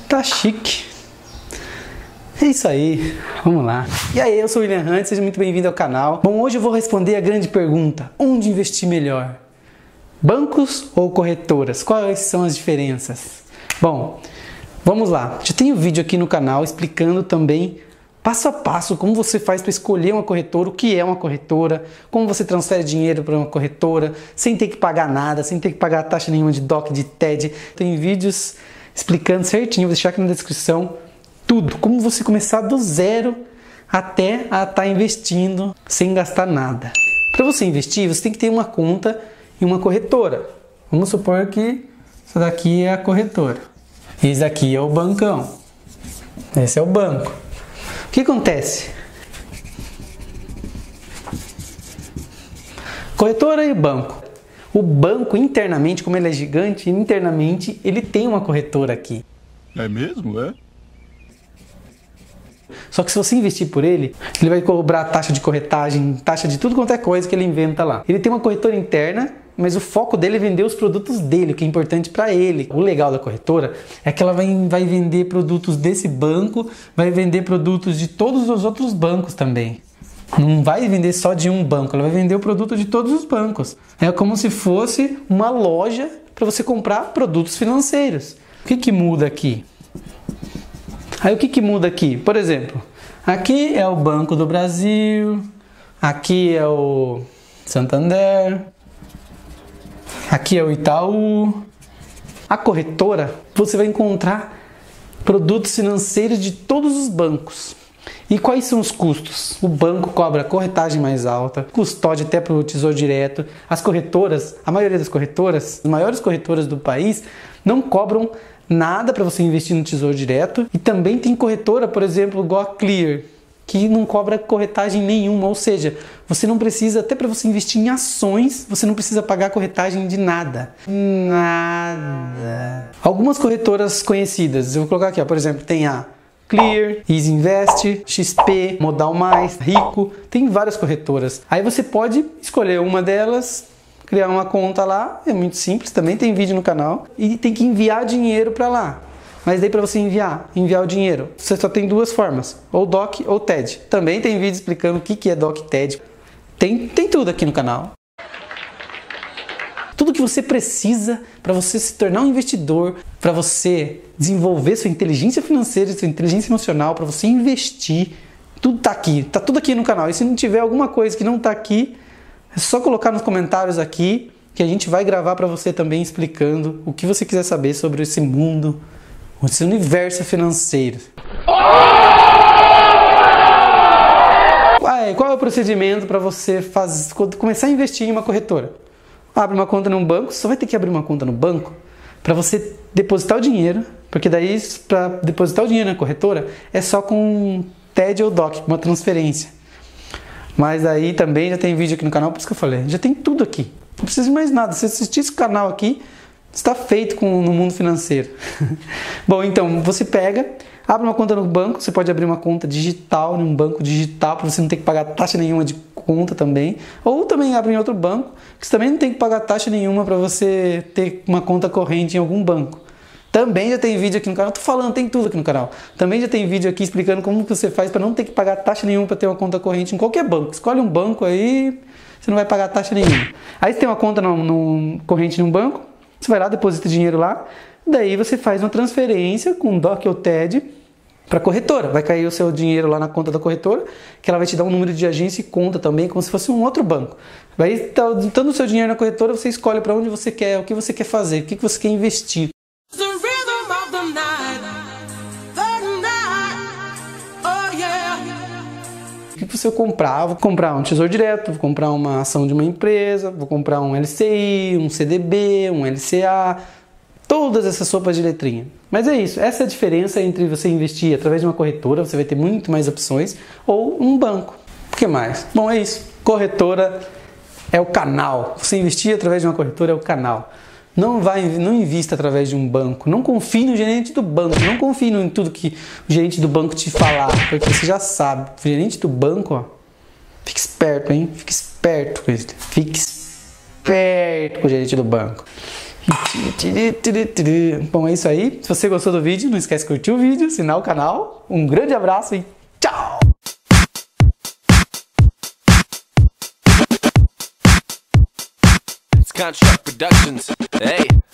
Tá chique. É isso aí, vamos lá. E aí, eu sou o William Hunt, seja muito bem-vindo ao canal. Bom, hoje eu vou responder a grande pergunta: onde investir melhor? Bancos ou corretoras? Quais são as diferenças? Bom, vamos lá. Já tem um vídeo aqui no canal explicando também passo a passo como você faz para escolher uma corretora, o que é uma corretora, como você transfere dinheiro para uma corretora, sem ter que pagar nada, sem ter que pagar taxa nenhuma de DOC, de TED. Tem vídeos explicando certinho, vou deixar aqui na descrição tudo, como você começar do zero até a estar investindo sem gastar nada. Para você investir, você tem que ter uma conta em uma corretora. Vamos supor que essa daqui é a corretora. Esse aqui é o bancão. Esse é o banco. O que acontece? Corretora e banco. O banco internamente, como ele é gigante, internamente ele tem uma corretora aqui. É mesmo, é? Só que se você investir por ele vai cobrar taxa de corretagem, taxa de tudo quanto é coisa que ele inventa lá. Ele tem uma corretora interna, mas o foco dele é vender os produtos dele, o que é importante para ele. O legal da corretora é que ela vai vender produtos desse banco, vai vender produtos de todos os outros bancos também. Não vai vender só de um banco, ela vai vender o produto de todos os bancos. É como se fosse uma loja para você comprar produtos financeiros. O que muda aqui? Aí o que muda aqui? Por exemplo, aqui é o Banco do Brasil, aqui é o Santander, aqui é o Itaú. A corretora, você vai encontrar produtos financeiros de todos os bancos. E quais são os custos? O banco cobra corretagem mais alta, custódia até para o Tesouro Direto. As corretoras, a maioria das corretoras, as maiores corretoras do país, não cobram nada para você investir no Tesouro Direto. E também tem corretora, por exemplo, igual a Clear, que não cobra corretagem nenhuma, ou seja, você não precisa, até para você investir em ações, você não precisa pagar corretagem de nada. Nada. Algumas corretoras conhecidas, eu vou colocar aqui, ó, por exemplo, tem a Clear, Easy Invest, XP, Modal Mais, Rico, tem várias corretoras. Aí você pode escolher uma delas, criar uma conta lá, é muito simples, também tem vídeo no canal, e tem que enviar dinheiro para lá. Mas daí para você enviar o dinheiro, você só tem duas formas, ou DOC ou TED. Também tem vídeo explicando o que é DOC e TED. Tem tudo aqui no canal. Tudo que você precisa para você se tornar um investidor, para você desenvolver sua inteligência financeira, sua inteligência emocional, para você investir, tudo tá aqui, tá tudo aqui no canal. E se não tiver alguma coisa que não tá aqui, é só colocar nos comentários aqui, que a gente vai gravar para você também explicando o que você quiser saber sobre esse mundo, esse universo financeiro. Qual é o procedimento para você começar a investir em uma corretora? Abre uma conta num banco, só vai ter que abrir uma conta no banco para você depositar o dinheiro, porque daí para depositar o dinheiro na corretora é só com TED ou DOC, uma transferência. Mas aí também já tem vídeo aqui no canal, por isso que eu falei, já tem tudo aqui. Não precisa de mais nada, se você assistir esse canal aqui, está feito no mundo financeiro. Bom, então, você pega, abre uma conta no banco, você pode abrir uma conta digital, num banco digital, para você não ter que pagar taxa nenhuma de conta também. Ou também abre em outro banco, que você também não tem que pagar taxa nenhuma para você ter uma conta corrente em algum banco. Também já tem vídeo aqui no canal, tô falando, tem tudo aqui no canal. Também já tem vídeo aqui explicando como que você faz para não ter que pagar taxa nenhuma para ter uma conta corrente em qualquer banco. Escolhe um banco aí, você não vai pagar taxa nenhuma. Aí você tem uma conta corrente num banco, você vai lá, deposita dinheiro lá, daí você faz uma transferência com DOC ou TED para a corretora. Vai cair o seu dinheiro lá na conta da corretora, que ela vai te dar um número de agência e conta também, como se fosse um outro banco. Vai estando o seu dinheiro na corretora, você escolhe para onde você quer, o que você quer fazer, o que você quer investir. O que você comprar? Vou comprar um Tesouro Direto, vou comprar uma ação de uma empresa, vou comprar um LCI, um CDB, um LCA, todas essas sopas de letrinha. Mas é isso, essa é a diferença entre você investir através de uma corretora, você vai ter muito mais opções, ou um banco. O que mais? Bom, é isso. Corretora é o canal. Você investir através de uma corretora é o canal. Não invista através de um banco. Não confie no gerente do banco. Não confie em tudo que o gerente do banco te falar, porque você já sabe. O gerente do banco, ó, fique esperto, hein? Fique esperto com isso. Fique esperto com o gerente do banco. Bom, é isso aí. Se você gostou do vídeo, não esquece de curtir o vídeo, assinar o canal. Um grande abraço e tchau! Construct Productions. Hey.